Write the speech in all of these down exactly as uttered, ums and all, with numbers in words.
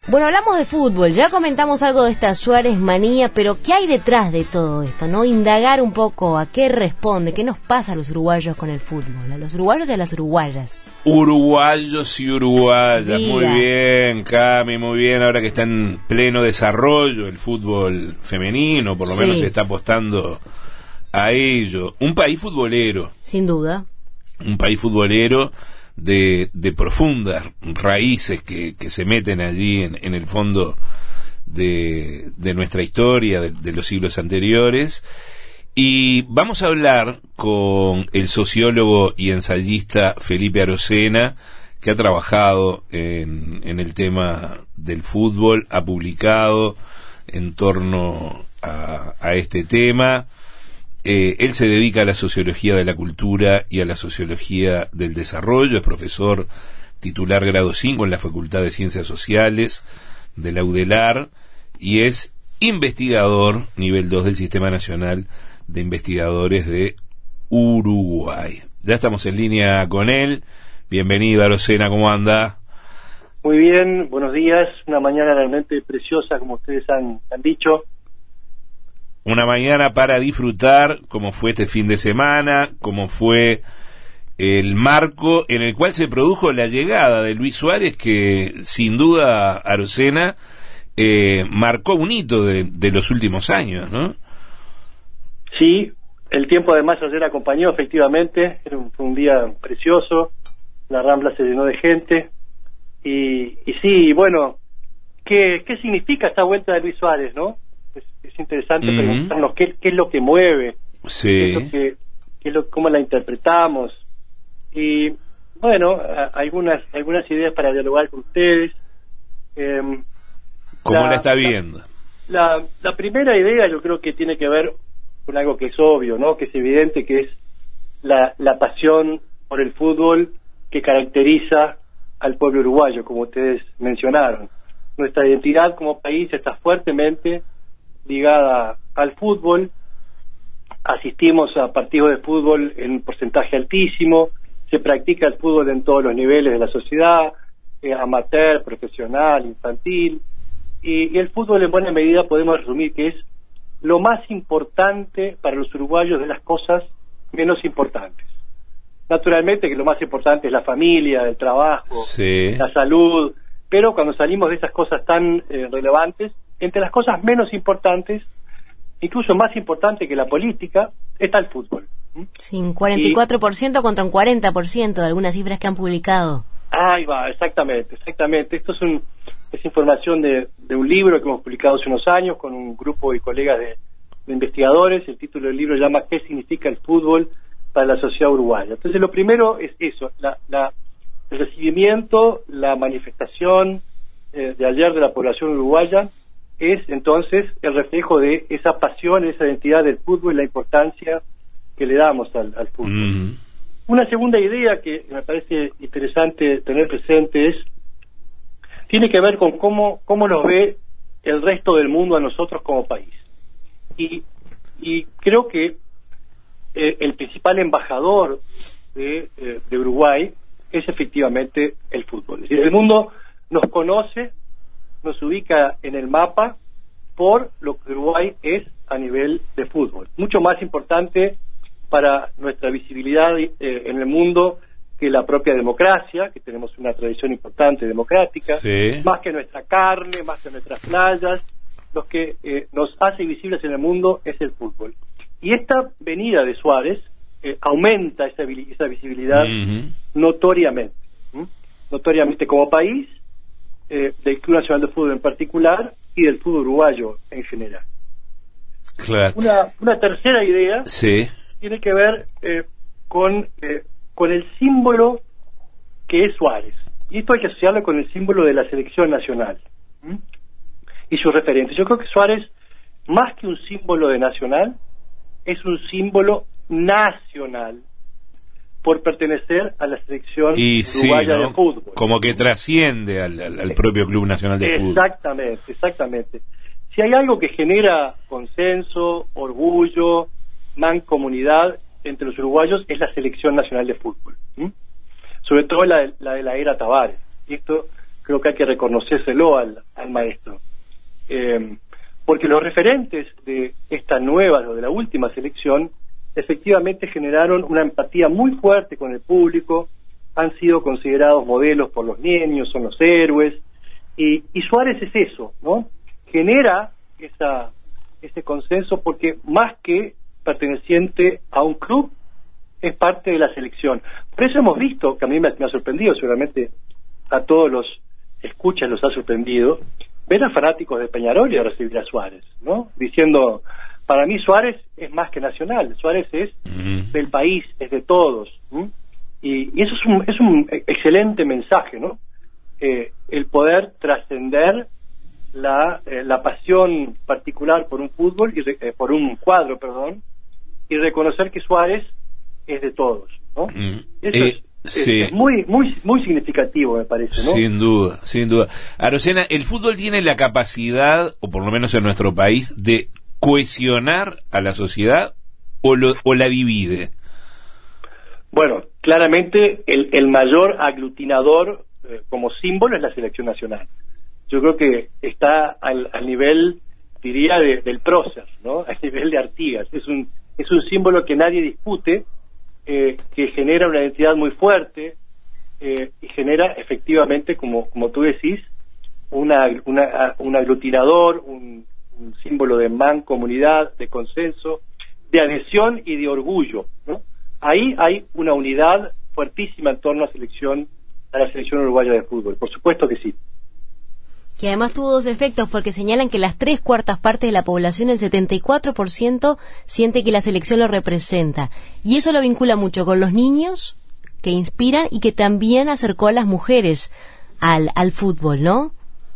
Bueno, hablamos de fútbol, ya comentamos algo de esta Suárez manía, pero ¿qué hay detrás de todo esto? ¿No? Indagar un poco a qué responde, qué nos pasa a los uruguayos con el fútbol, a los uruguayos y a las uruguayas. Uruguayos y uruguayas, Diga. Muy bien, Cami, muy bien, ahora que está en pleno desarrollo el fútbol femenino, por lo Sí. menos se está apostando a ello. Un país futbolero. Sin duda. Un país futbolero de, de profundas raíces que, que se meten allí en, en el fondo de, de nuestra historia, de, de los siglos anteriores. Y vamos a hablar con el sociólogo y ensayista Felipe Arocena, que ha trabajado en, en el tema del fútbol, ha publicado en torno a, a este tema. Eh, él se dedica a la sociología de la cultura y a la sociología del desarrollo, es profesor titular grado cinco en la Facultad de Ciencias Sociales de la UDELAR y es investigador nivel dos del Sistema Nacional de Investigadores de Uruguay. Ya estamos en línea con él. Bienvenido, Arocena, ¿cómo anda? Muy bien, buenos días. Una mañana realmente preciosa, como ustedes han, han dicho. Una mañana para disfrutar, como fue este fin de semana, como fue el marco en el cual se produjo la llegada de Luis Suárez, que sin duda, Arocena, eh, marcó un hito de, de los últimos años, ¿no? Sí, el tiempo además ayer acompañó, efectivamente. Era un, fue un día precioso, la Rambla se llenó de gente. Y, y sí, bueno, ¿qué, ¿qué significa esta vuelta de Luis Suárez, no? Es, es interesante Mm. preguntarnos qué, qué es lo que mueve, Sí. qué es lo que, qué es lo, cómo la interpretamos. Y bueno, a, algunas algunas ideas para dialogar con ustedes. Eh, ¿Cómo la, la está viendo? La, la primera idea yo creo que tiene que ver con algo que es obvio, ¿no? Que es evidente, que es la, la pasión por el fútbol que caracteriza al pueblo uruguayo, como ustedes mencionaron. Nuestra identidad como país está fuertemente ligada al fútbol. Asistimos a partidos de fútbol en un porcentaje altísimo. Se practica el fútbol en todos los niveles de la sociedad, eh, amateur, profesional, infantil. Y, y el fútbol en buena medida podemos resumir que es lo más importante para los uruguayos de las cosas menos importantes. Naturalmente que lo más importante es la familia, el trabajo, Sí. la salud, pero cuando salimos de esas cosas tan eh, relevantes, entre las cosas menos importantes, incluso más importante que la política, está el fútbol. ¿Mm? Sí, un cuarenta y cuatro por ciento contra un cuarenta por ciento de algunas cifras que han publicado. Ahí va, exactamente, exactamente. Esto es, un, es información de, de un libro que hemos publicado hace unos años con un grupo de colegas de, de investigadores. El título del libro se llama ¿Qué significa el fútbol para la sociedad uruguaya? Entonces lo primero es eso, la, la, el recibimiento, la manifestación eh, de ayer de la población uruguaya es entonces el reflejo de esa pasión, esa identidad del fútbol y la importancia que le damos al, al fútbol. Mm. Una segunda idea que me parece interesante tener presente es, tiene que ver con cómo, cómo nos ve el resto del mundo a nosotros como país. Y, y creo que eh, el principal embajador de, eh, de Uruguay es efectivamente el fútbol. Es decir, el mundo nos conoce, nos ubica en el mapa por lo que Uruguay es a nivel de fútbol. Mucho más importante para nuestra visibilidad eh, en el mundo que la propia democracia, que tenemos una tradición importante democrática, Sí. más que nuestra carne, más que nuestras playas, lo que eh, nos hace visibles en el mundo es el fútbol. Y esta venida de Suárez eh, aumenta esa, esa visibilidad Mm-hmm. notoriamente, ¿m? notoriamente como país, eh, del Club Nacional de Fútbol en particular y del fútbol uruguayo en general. Claro. Una, una tercera idea Sí. tiene que ver eh, con, eh, con el símbolo que es Suárez. Y esto hay que asociarlo con el símbolo de la selección nacional, ¿m? y sus referentes. Yo creo que Suárez, más que un símbolo de nacional, es un símbolo nacional por pertenecer a la selección Y sí, uruguaya ¿no? de fútbol. Como que trasciende al, al, al propio Club Nacional de Fútbol. Exactamente, exactamente. Si hay algo que genera consenso, orgullo, mancomunidad entre los uruguayos, es la selección nacional de fútbol. ¿m? Sobre todo la, la de la era Tavares. Y esto creo que hay que reconocérselo al, al maestro. Eh, porque los referentes de esta nueva, o de la última selección, efectivamente generaron una empatía muy fuerte con el público, han sido considerados modelos por los niños, son los héroes, y, y Suárez es eso, ¿no? Genera esa, ese consenso porque más que perteneciente a un club, es parte de la selección. Por eso hemos visto, que a mí me, me ha sorprendido, seguramente a todos los escuchas los ha sorprendido, ver a fanáticos de Peñarol y a recibir a Suárez, ¿no? Diciendo, para mí Suárez es más que nacional, Suárez es uh-huh. del país, es de todos, ¿sí? y, y eso es un, es un excelente mensaje, ¿no? Eh, el poder trascender la, eh, la pasión particular por un fútbol, y re, eh, por un cuadro, perdón, y reconocer que Suárez es de todos, ¿no? Uh-huh. Eso eh. es, Sí. Es muy muy muy significativo, me parece, ¿no? Sin duda, sin duda. Arocena, el fútbol tiene la capacidad, o por lo menos en nuestro país, de cohesionar a la sociedad o, lo, o la divide. Bueno, claramente el, el mayor aglutinador eh, como símbolo es la selección nacional. Yo creo que está al, al nivel, diría, de, del prócer, ¿no? Al nivel de Artigas. Es un es un símbolo que nadie discute. Eh, que genera una identidad muy fuerte eh, y genera efectivamente, como como tú decís, una, una un aglutinador, un, un símbolo de mancomunidad, de consenso, de adhesión y de orgullo, ¿no? Ahí hay una unidad fuertísima en torno a selección a la selección uruguaya de fútbol, por supuesto que sí. Que además tuvo dos efectos, porque señalan que las tres cuartas partes de la población, el setenta y cuatro por ciento, siente que la selección lo representa. Y eso lo vincula mucho con los niños, que inspiran, y que también acercó a las mujeres al, al fútbol, ¿no?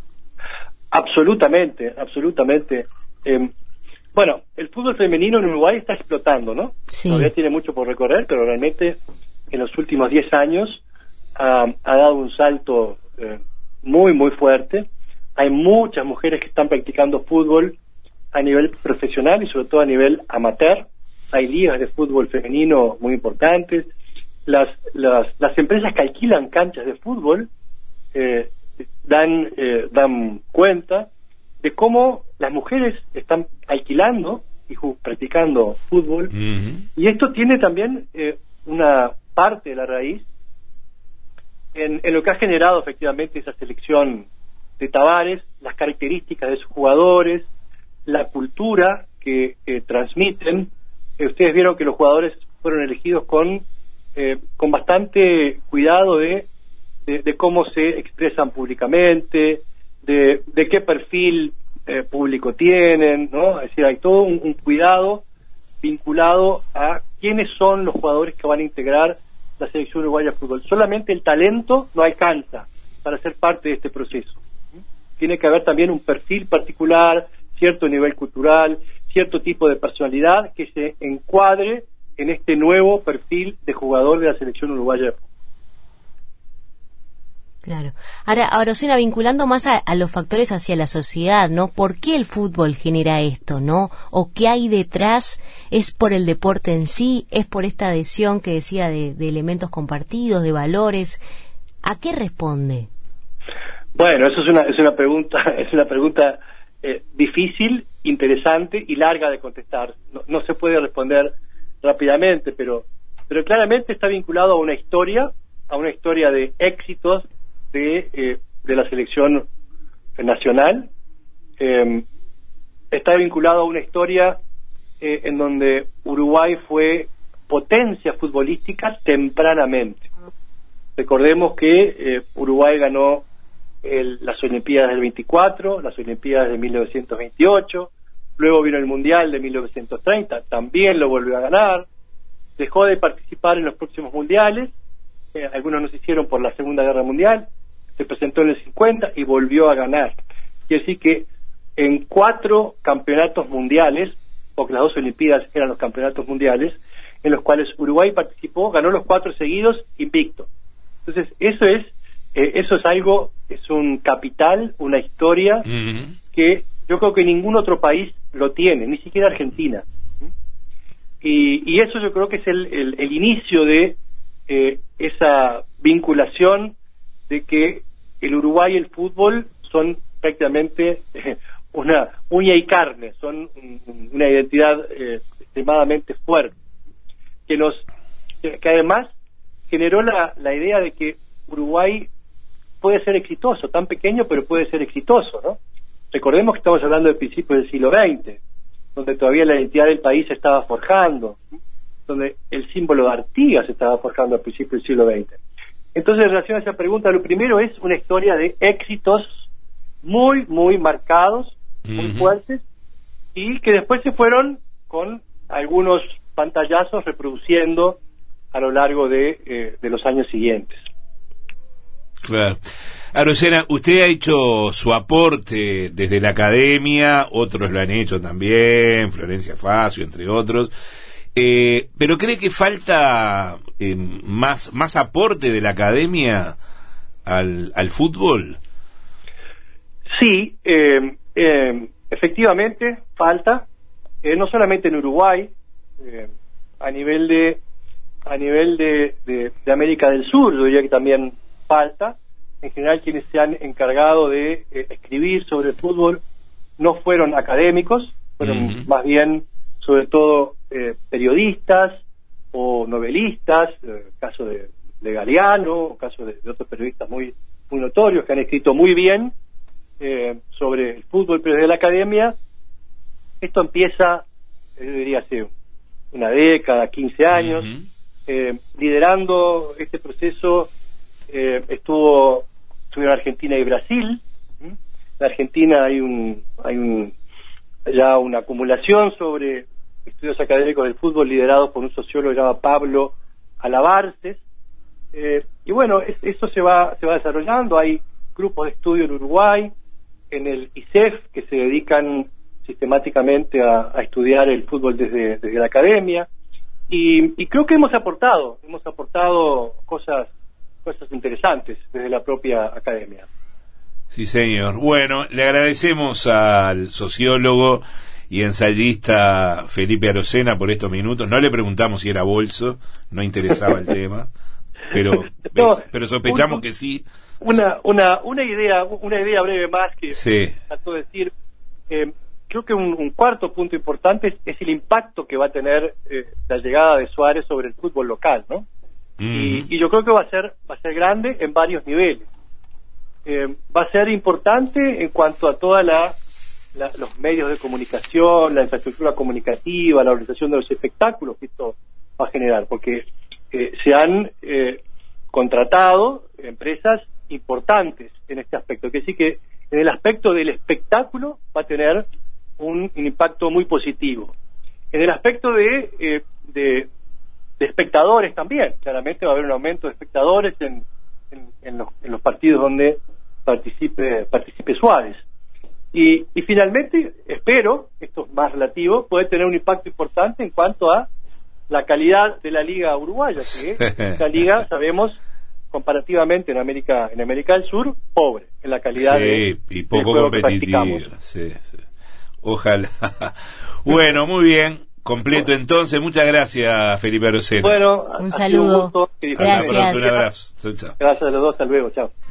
Absolutamente, absolutamente. Eh, bueno, el fútbol femenino en Uruguay está explotando, ¿no? Sí. Todavía tiene mucho por recorrer, pero realmente en los últimos diez años ha, ha dado un salto eh, muy, muy fuerte. Hay muchas mujeres que están practicando fútbol a nivel profesional y sobre todo a nivel amateur. Hay ligas de fútbol femenino muy importantes. Las las, las empresas que alquilan canchas de fútbol eh, dan eh, dan cuenta de cómo las mujeres están alquilando y practicando fútbol. Uh-huh. Y esto tiene también eh, una parte de la raíz en, en lo que ha generado efectivamente esa selección de Tavares, las características de sus jugadores, la cultura que eh, transmiten. Eh, ustedes vieron que los jugadores fueron elegidos con eh, con bastante cuidado de, de, de cómo se expresan públicamente, de, de qué perfil eh, público tienen, ¿no? Es decir, hay todo un, un cuidado vinculado a quiénes son los jugadores que van a integrar la selección uruguaya de fútbol. Solamente el talento no alcanza para ser parte de este proceso. Tiene que haber también un perfil particular, cierto nivel cultural, cierto tipo de personalidad que se encuadre en este nuevo perfil de jugador de la selección uruguaya de fútbol. Claro. Ahora, Arocena, vinculando más a, a los factores hacia la sociedad, ¿no? ¿Por qué el fútbol genera esto, no? ¿O qué hay detrás? ¿Es por el deporte en sí? ¿Es por esta adhesión que decía de, de elementos compartidos, de valores? ¿A qué responde? Bueno, eso es una es una pregunta es una pregunta eh, difícil, interesante y larga de contestar. No, no se puede responder rápidamente, pero pero claramente está vinculado a una historia, a una historia de éxitos de eh, de la selección nacional. Eh, está vinculado a una historia eh, en donde Uruguay fue potencia futbolística tempranamente. Recordemos que eh, Uruguay ganó El, las Olimpiadas del veinticuatro, las Olimpiadas de mil novecientos veintiocho, luego vino el Mundial de mil novecientos treinta, también lo volvió a ganar, dejó de participar en los próximos mundiales, eh, algunos no se hicieron por la Segunda Guerra Mundial, se presentó en el cincuenta y volvió a ganar. Quiere decir que en cuatro campeonatos mundiales, porque las dos Olimpiadas eran los campeonatos mundiales, en los cuales Uruguay participó, ganó los cuatro seguidos invicto. Entonces, eso es Eh, eso es algo, es un capital, una historia uh-huh. que yo creo que ningún otro país lo tiene, ni siquiera Argentina. Y, y eso yo creo que es el, el, el inicio de eh, esa vinculación de que el Uruguay y el fútbol son prácticamente eh, una uña y carne, son un, una identidad eh, extremadamente fuerte, que nos que, que además generó la, la idea de que Uruguay puede ser exitoso, tan pequeño pero puede ser exitoso, ¿no? Recordemos que estamos hablando del principio del siglo veinte, donde todavía la identidad del país se estaba forjando, donde el símbolo de Artigas se estaba forjando al principio del siglo veinte. Entonces, en relación a esa pregunta, lo primero es una historia de éxitos muy, muy marcados, muy uh-huh. fuertes, y que después se fueron con algunos pantallazos reproduciendo a lo largo de, eh, de los años siguientes. Claro. Arocena, usted ha hecho su aporte desde la academia, otros lo han hecho también, Florencia Facio, entre otros, eh, pero ¿cree que falta eh, más más aporte de la academia al, al fútbol? Sí, eh, eh, efectivamente falta, eh, no solamente en Uruguay, eh, a nivel de a nivel de, de, de América del Sur, yo diría que también falta. En general, quienes se han encargado de eh, escribir sobre el fútbol no fueron académicos, fueron uh-huh. más bien, sobre todo, eh, periodistas o novelistas, eh, caso de, de Galeano, caso de, de otros periodistas muy muy notorios que han escrito muy bien eh, sobre el fútbol, pero desde la academia esto empieza, yo diría, hace una década, quince años, uh-huh. eh, liderando este proceso eh, estuvo estuvieron Argentina y Brasil. En Argentina hay un hay un ya una acumulación sobre estudios académicos del fútbol liderados por un sociólogo llamado Pablo Alabarces, eh, y bueno, es, eso se va se va desarrollando. Hay grupos de estudio en Uruguay, en el I S E F, que se dedican sistemáticamente a, a estudiar el fútbol desde, desde la academia, y, y creo que hemos aportado hemos aportado cosas cosas interesantes desde la propia academia. Sí, señor. Bueno, le agradecemos al sociólogo y ensayista Felipe Arocena por estos minutos. No le preguntamos si era bolso, no interesaba el tema, pero no, pero sospechamos un, que sí. Una una una idea una idea breve más que sí. trato de decir. Eh, creo que un, un cuarto punto importante es, es el impacto que va a tener eh, la llegada de Suárez sobre el fútbol local, ¿no? Y, y yo creo que va a ser va a ser grande en varios niveles. Eh, va a ser importante en cuanto a toda la, la los medios de comunicación, la infraestructura comunicativa, la organización de los espectáculos que esto va a generar, porque eh, se han eh, contratado empresas importantes en este aspecto, que sí que en el aspecto del espectáculo va a tener un, un impacto muy positivo. En el aspecto de, eh, de de espectadores también, claramente va a haber un aumento de espectadores en, en, en, los, en los partidos donde participe participe Suárez. Y, y finalmente, espero, esto es más relativo, puede tener un impacto importante en cuanto a la calidad de la liga uruguaya, que esta liga, sabemos, comparativamente en América en América del Sur, pobre en la calidad sí, de, y poco competitiva. Sí, sí. Ojalá. Bueno, muy bien. Completo entonces, muchas gracias Felipe Arocena. Bueno, un saludo. Un gusto, gracias. Un abrazo. Chau, chau. Gracias a los dos, hasta luego, chao.